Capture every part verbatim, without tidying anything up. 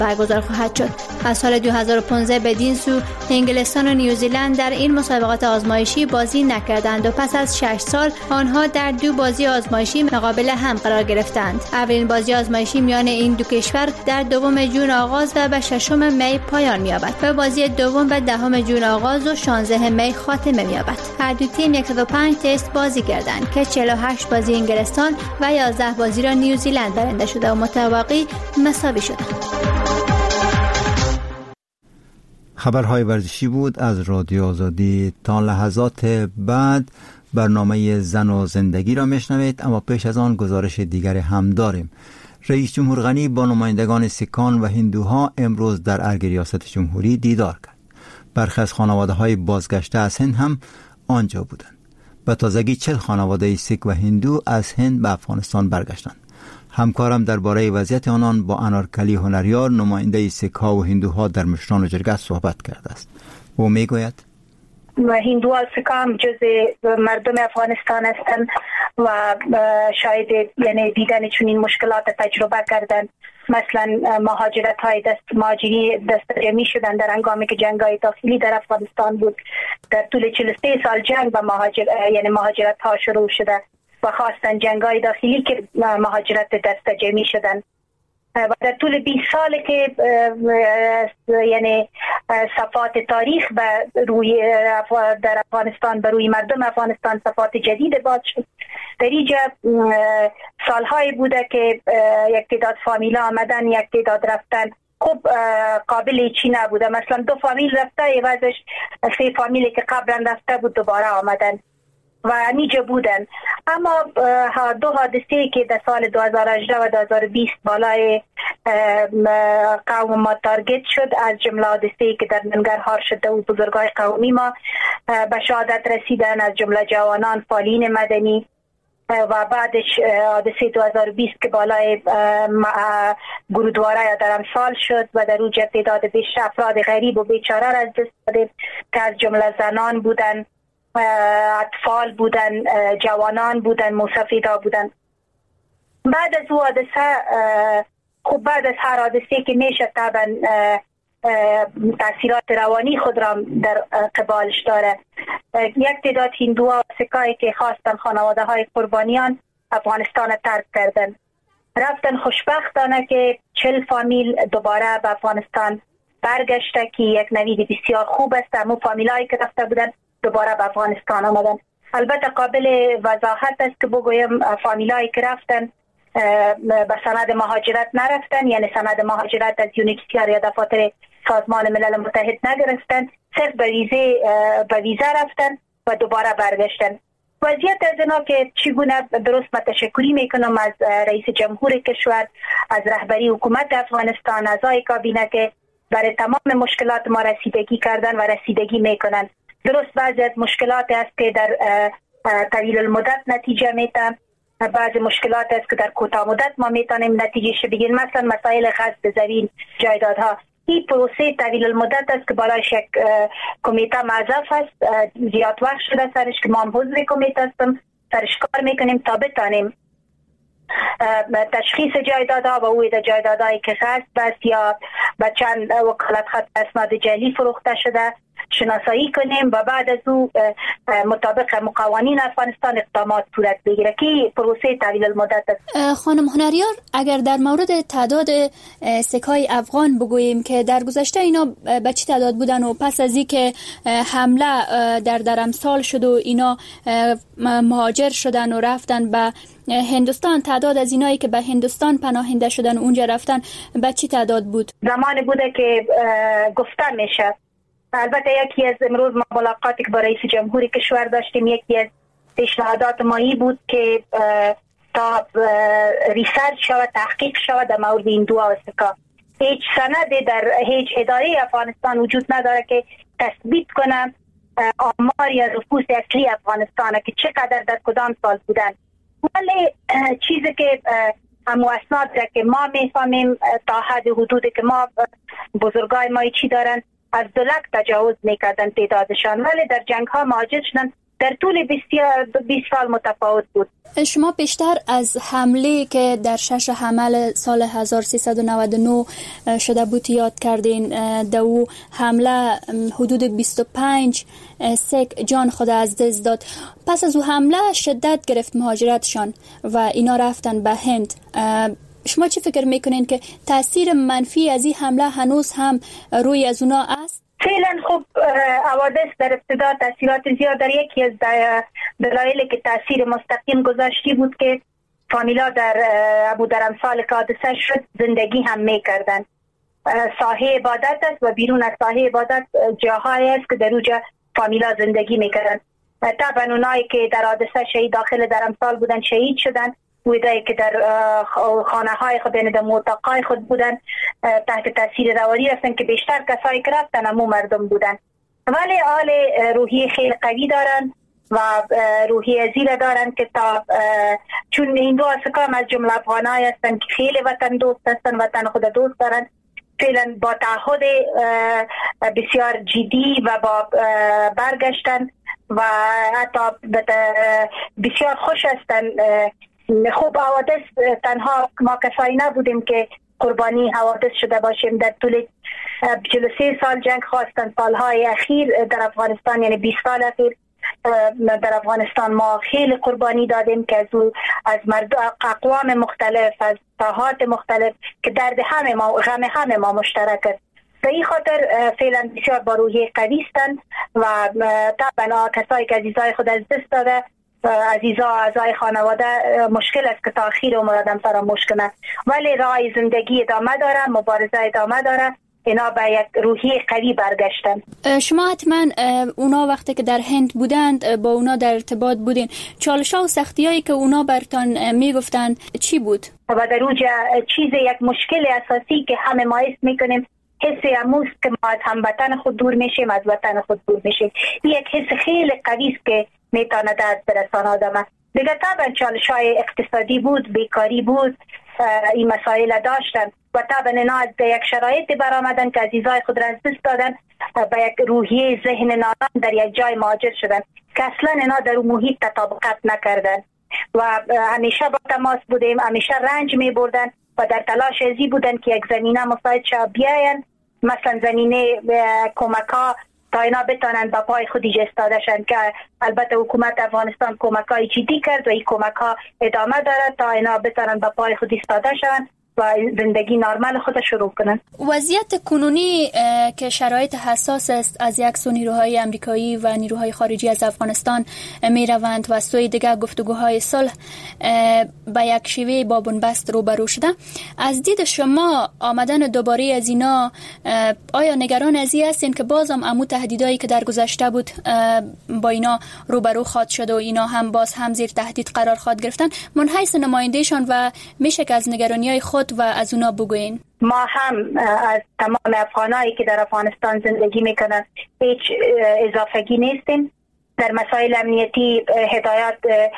برگزار خواهد شد. از سال دو هزار و پانزده بدین سو انگلستان و نیوزیلند در این مسابقات آزمایشی بازی نکردند و پس از شش سال آنها در دو بازی آزمایشی مقابل هم قرار گرفتند. اولین بازی آزمایشی میان این دو کشور در دوم ژوئن آغاز و به ششم می پایان می‌یابد و بازی دوم به دهم ژوئن آغاز و شانزدهم می خاتمه می‌یابد. هر دو تیم صد و پنج تست بازی کردند که چهل و هشت بازی انگلستان و یازده بازی را نیوزیلند برنده شده و متواقی مساوی شدند. خبرهای ورزشی بود از رادیو آزادی. تا لحظات بعد برنامه زن و زندگی را میشنوید، اما پیش از آن گزارش دیگر هم داریم. رئیس جمهور غنی با نمایندگان سیکان و هندوها امروز در ارگ ریاست جمهوری دیدار کرد. برخی از خانواده‌های بازگشته از هند هم آنجا بودند. به تازگی چهل خانواده سیک و هندو از هند به افغانستان برگشتند. همکارم درباره وضعیت آنان با انارکلی هنریار، نماینده سیک‌ها و هندوها در مشران جرگه صحبت کرده است. او میگوید و هندوها و سیک‌ها هم جز مردم افغانستان هستند و شاید یعنی دیدن چنین مشکلات تجربه کردن. مثلا مهاجرت های دست مهاجری دست جمعی شدن در هنگامی که جنگ های داخلی در افغانستان بود. در طول چهل و سه سال جنگ و مهاجر یعنی مهاجرت ها شروع شده و خواستن جنگ های داخلی که مهاجرت دست جمعی شدن. و در طول بیست سال که یعنی صفات تاریخ به روی در افغانستان، به روی مردم افغانستان صفات جدید باز شد. در اینجا سالهایی بوده که یک تعداد فامیلا آمدن، یک تعداد رفتن. خب قابل چی نبوده. مثلا دو فامیل رفته، عوضش سه فامیلی که قبلا رفته بود دوباره آمدن و نیجا بودن. اما دو حادثه که در سال دو هزار و هجده و دو هزار و بیست بالای قوم ما تارگت شد، از جمله حادثه که در ننگرهار شده و بزرگای قومی ما به شهادت رسیدن، از جمله جوانان فعالین مدنی، و بعدش حادثه دو هزار و بیست که بالای گرودواره یا در امسال شد و در اوج تعداد بیشتر افراد غریب و بیچاره را از دست دادیم که از جمله زنان بودن، اطفال بودن، جوانان بودن، موسفیدا بودن. بعد از او حادثه، خب بعد از هر حادثه که میشه طبعا تاثیرات روانی خود را در قبالش داره. یک تعداد هندوها و سیکایی که خواستن خانواده های قربانیان افغانستان ترک کردن، رفتن. خوشبختانه که چهل فامیل دوباره به افغانستان برگشته که یک نوید بسیار خوب است. همون فامیلایی که رفته بودن دوباره به افغانستان آمدن. البته قابل وضاحت است که بگویم فامیلایی که رفتن به سند مهاجرت نرفتن، یعنی سند مهاجرت از یونیکسیار یا دفاتر سازمان ملل متحد نگرفتن، صرف به ویزه به ویزا رفتن و دوباره برگشتن. وضعیت از اینا که چگونه درست متشکری میکنم از رئیس جمهور کشور، از رهبری حکومت افغانستان، اعضای کابینه که برای تمام مشکلات ما رسیدگی کردن و رسیدگی میکنن. درست بعضی از مشکلات است که در طویل المدت نتیجه میتن، بعضی مشکلات است که در کوتاه مدت ما میتونیم نتیجه بگیریم. مثلا مسائل غصب زمین، جایدادها، این پروسه طویل المدت است که بالایش یک کمیته موظف است. زیاد وقت شده سرش که ما هم حضور کمیته هستم، سرش کار میکنیم تا بتانیم تشخیص جایدادها و اوید جایدادهایی که غصب است یا به چند وکالت خط اسناد جعلی فروخته شده شناسایی کنیم و بعد از او مطابق قوانین افغانستان اقدامات صورت بگیره که پروسه طویل المدت است. خانم هنریار، اگر در مورد تعداد سیک‌های افغان بگوییم که در گذشته اینا به چه تعداد بودن و پس از اینکه حمله در درمسال شد و اینا مهاجر شدن و رفتن به هندوستان، تعداد از اینایی که به هندوستان پناهنده شدن و اونجا رفتن به چه تعداد بود؟ زمانی بوده که گفته میشه. البته یکی از امروز ما ملاقاتی که با رئیس جمهور کشور داشتیم، یکی از پیشنهادات مایی بود که تا ریسرچ شود، تحقیق شود در مورد این دو سیکا. هیچ سندی در هیچ اداره افغانستان وجود نداره که تثبیت کنه آمار یا نفوس اصلی افغانستان که چقدر در کدام سال بودن. ولی چیزی که همو اسناد که ما میفهمیم تا حد حدودی که ما بزرگای ما چی دارن، از دو لک تجاوز میکردن تعدادشان، ولی در جنگ ها مهاجر شدن در طول بیست سال متفاوت بود. شما بیشتر از حمله که در شش حمل سال هزار و سیصد و نود و نه شده بود یاد کردین. در او حمله حدود بیست و پنج سیک جان خود از دست داد. پس از او حمله شدت گرفت مهاجرتشان و اینا رفتن به هند. شما چی فکر میکنین که تاثیر منفی از این حمله هنوز هم روی از اونا است؟ فعلا خب حوادث در ابتدا تاثیرات زیاد در یکی از دلایلی که تاثیر مستقیم گذاشتی بود که فامیلا در ابو در امثال که حادثه شد زندگی هم میکردن. ساحه عبادت است و بیرون از ساحه عبادت جاهایی است که در اوجا فامیلا زندگی میکردن. طبعا اونایی که در حادثه شهید داخل در امثال بودن شهید شدن، ویدایی که در خانه های خود یعنی در موتاقای خود بودن تحت تاثیر روانی رفتن که بیشتر کسایی که رفتن همون مردم بودن. ولی حال روحی خیلی قوی دارن و روحی عزیز دارن که تا چون این دو اسکام از جمله افغانای هستن که خیلی وطن دوست هستن، وطن خود دوست دارن، فعلا با تعهد بسیار جدی و با برگشتن و حتی بسیار خوش هستن. خوب حوادث تنها ما کسایی نبودیم که قربانی حوادث شده باشیم. در طول چهل و سه سال جنگ خواستن، سالهای اخیر در افغانستان یعنی بیست سال اخیر در افغانستان ما خیلی قربانی دادیم که از از مردم اقوام مختلف، از ساحات مختلف که درد همه ما غم همه ما مشترک است. به این خاطر فعلا بسیار با روحیه قوی هستند و طبعا کسایی که عزیزای خود از دست داده عزیزا اعضای خانواده مشکل است که تاخیر عمر آدم فراموش کنه، ولی راه زندگی ادامه داره، مبارزه ادامه داره. اینا به یک روحیه قوی برگشتن. شما حتما اونا وقتی که در هند بودند با اونا در ارتباط بودین، چالش‌ها و سختی‌هایی که اونا برتان میگفتند چی بود؟ و در اوجا چیز یک مشکل اساسی که همه ما حس میکنیم حس اموز که ما از هموطن خود دور میشیم، از وطن خود دور میشیم. این یک حس خیلی قوی است که میتونه درد برسانه آدم. دیگه طبعا چالش‌های اقتصادی بود، بیکاری بود، این مسائل داشتن و طبعا اینا از یک شرایط برآمدن که عزیزای خود را از دست دادن، به یک روحیه ذهن نارام در یک جای مهاجر شدن که اصلا اینا در اون محیط تطابقت نکردن و همیشه با تماس بودیم، همیشه رنج می بردن و در تلاش ازی بودن که یک زمینه مساعد شا بیاین، مثلا زمینه کمک ها تا اینا بتانن با پای خود ایستاده شن که البته حکومت افغانستان کمک های جدی کرد و این کمک ها ادامه داره تا اینا بتانن با پای خود ایستاده شن و زندگی نرمال خود شروع کنن. وضعیت کنونی که شرایط حساس است، از یک سو نیروهای امریکایی و نیروهای خارجی از افغانستان می روند و سوی دیگر گفتگوهای صلح به یک شیوه با بنبست روبرو شده. از دید شما آمدن دوباره از اینا، آیا نگران از این هستین که بازم امو تهدیدایی که در گذشته بود با اینا روبرو خواهد شد و اینا هم باز هم زیر تهدید قرار خواهد گرفتن؟ من حیث نمایندهشان و میشه که از نگرانی‌های خود و از اونا بگوین. ما هم از تمام افغانایی که در افغانستان زندگی میکنن هیچ اضافگی نیستیم. در مسائل امنیتی هدایت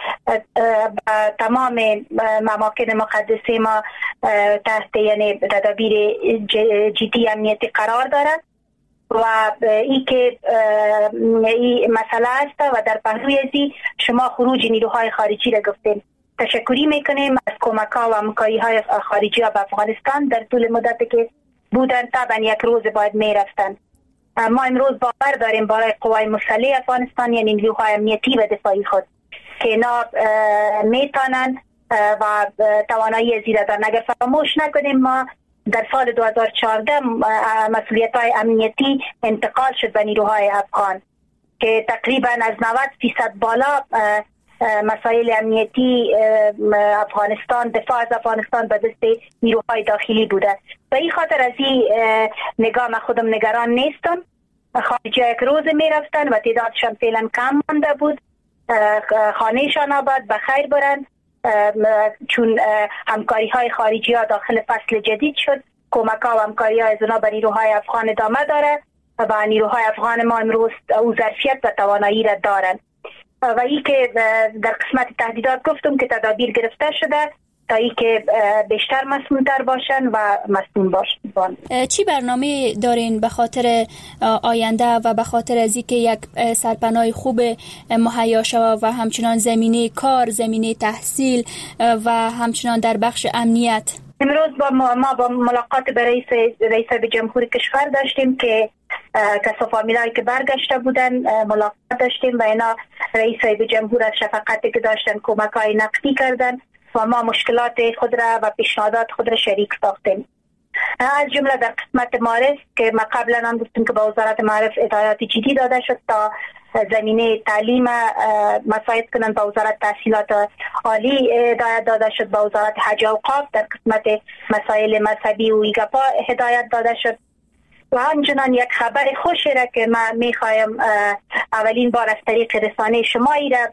تمام مماکن مقدسه ما تحت یعنی تدابیر جدی امنیتی قرار دارد و ای که این مسئله است و در پهلوی ازی شما خروج نیروهای خارجی را گفتیم. تشکری میکنیم از کمک ها و همکاری های خارجی ها به افغانستان در طول مدتی که بودن. طبعا یک روز باید میرفتن. ما امروز باور داریم برای قوای مسلح افغانستان یعنی نیروهای امنیتی و دفاعی خود که اینا میتونن و توانایی زیاده دارن. اگر فراموش نکنیم ما در سال دو هزار و چهارده مسئولیت های امنیتی انتقال شد به نیروهای افغان که تقریبا از نود فیصد بالا مسائل امنیتی افغانستان، دفاع از افغانستان به دست نیروهای داخلی بوده. به این خاطر از این نگاه من خودم نگران نیستم. خارجی یک روز می رفتن و تعدادشان فعلا کم مانده بود. خانهشان آباد بخیر برن چون همکاری های خارجی ها داخل فصل جدید شد. کمک ها و همکاری ها از اونا به نیروهای افغان ادامه داره و نیروهای افغان ما امروز او ظرفیت و توانایی را دارن. و ای که در قسمت تهدیدات گفتم که تدابیر گرفته شده، تا ای که بیشتر مسئول‌تر باشن و مسئول باشن. چی برنامه دارین به خاطر آینده و به خاطر از اینکه یک سرپناه خوب مهیا شود و همچنان زمینه کار، زمینه تحصیل و همچنان در بخش امنیت؟ امروز با ما, ما با ملاقات با رئیس رئیس جمهور کشور داشتیم که کسا فامیلایی که برگشته بودن ملاقات داشتیم و اینا رئیس جمهور از شفقتی که داشتن کمک‌های نقدی کردن و ما مشکلات خود را و پیشنهادات خود را شریک ساختیم. از جمله در قسمت معارف که ما قبلا هم گفتیم که با وزارت معارف هدایات جدی داده شد تا زمینه تعلیم مساعد کنن، با وزارت تحصیلات عالی هدایت داده شد، با وزارت حج و اوقاف در قسمت مسائل مذهبی و ایگپا هدایت داده شد. و همچنان یک خبر خوشی را که ما میخوایم اولین بار از طریق رسانه شمایی را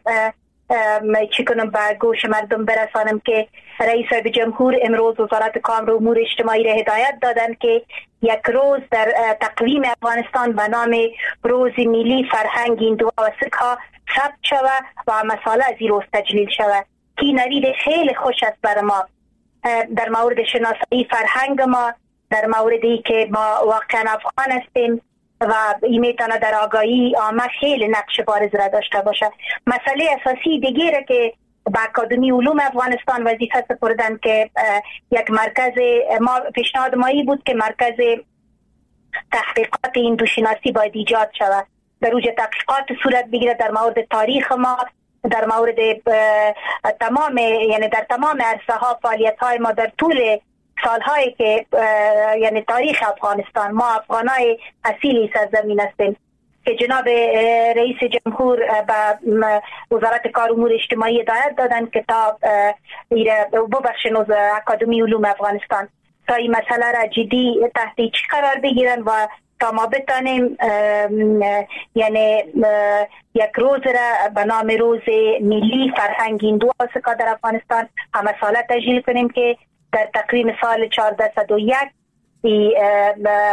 چی کنم به گوش مردم برسانم که رئیس جمهور امروز وزارت کار و امور اجتماعی را هدایت دادن که یک روز در تقویم افغانستان به نام روز ملی فرهنگ هندوها و سکها ثبت شود و مساله از این روز تجلیل شود. کی نوید خیلی خوش است بر ما در مورد شناسایی فرهنگ ما، در موردی که ما واقعا افغان هستیم و این میتونه در آگاهی عامه خیلی نقش بارز را داشته باشه. مسئله اساسی دیگه که با اکادمی علوم افغانستان وظیفه سپردن که یک مرکز ما پیشنهاد مایی بود که مرکز تحقیقات هندوشناسی باید ایجاد شود، در اوج تحقیقات صورت بگیره در مورد تاریخ ما، در مورد تمام یعنی در تمام عرصه ها فعالیت های ما در طول سالهایی که یعنی تاریخ افغانستان، ما افغانای اصیلی سرزمین هستیم که جناب رئیس جمهور به وزارت کار و امور اجتماعی هدایت دادن که تا ببخشن از اکادمی علوم افغانستان تا این مسئله را جدی تحت چی قرار بگیرن و تا ما بتانیم یعنی یک روز را به نام روز ملی فرهنگ هندو و سکها در افغانستان همه ساله تجلیل کنیم که در تقویم سال چهارده صد و یک